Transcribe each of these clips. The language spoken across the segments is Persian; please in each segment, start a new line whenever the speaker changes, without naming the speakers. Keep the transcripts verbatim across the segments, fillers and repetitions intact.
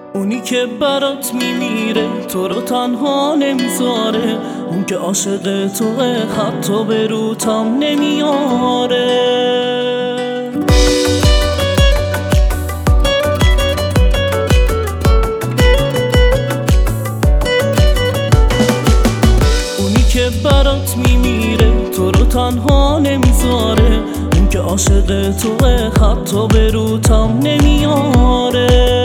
اونی که برات میمیره تو رو تنها نمیذاره، اون که عاشق توه حتی به روتم نمیاره. اونی که برات میمیره تو رو تنها نمیذاره، اون که عاشق توه حتی به روتم نمیاره.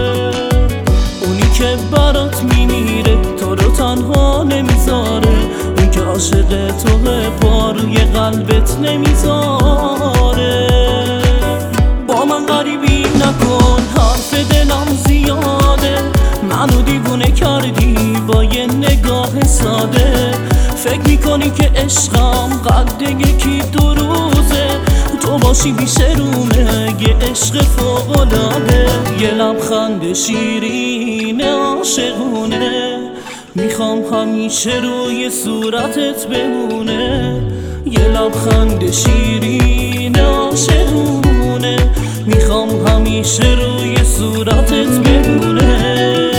که برات میمیره تو رو تنها نمیذاره، اون که عاشق توه پا روی قلبت نمیذاره. با من غریبی نکن حرف دلم زیاده، منو دیوونه کردی با یه نگاه ساده. فکر میکنی که عشقم قد یکی دو روزه، تو باشی پیش رومه یه عشق فوق‌العاده. یه لبخند شیرین عاشقونه میخوام همیشه روی صورتت بمونه. یه لبخند شیرین عاشقونه میخوام همیشه روی صورتت بمونه.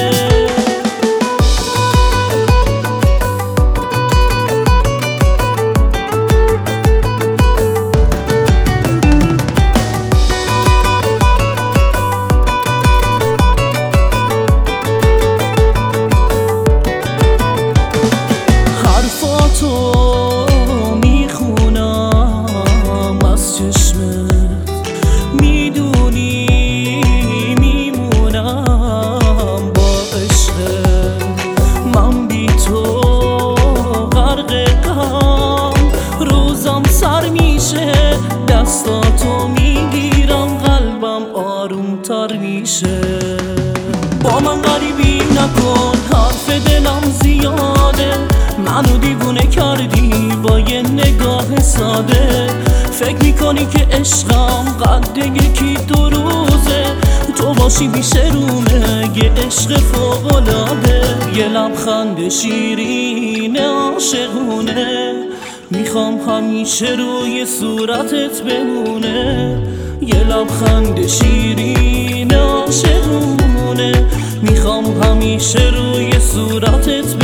تو میخونم از چشمت، میدونی میمونم با عشقت. من بی تو غرق غم، روزم سر میشه دستاتو میگیرم قلبم آرومتر میشه. با من غریبی نکن حرف دلم زیاده، منو دیوونه کردی با یه نگاه ساده. فکر میکنی که عشقم قد یکی دو روزه، تو باشی پیش رومه یه عشق فوق‌العاده. یه لبخند شیرین عاشقونه میخوام همیشه روی صورتت بمونه. یه لبخند شیرین عاشقونه میخوام همیشه روی صورتت بمونه.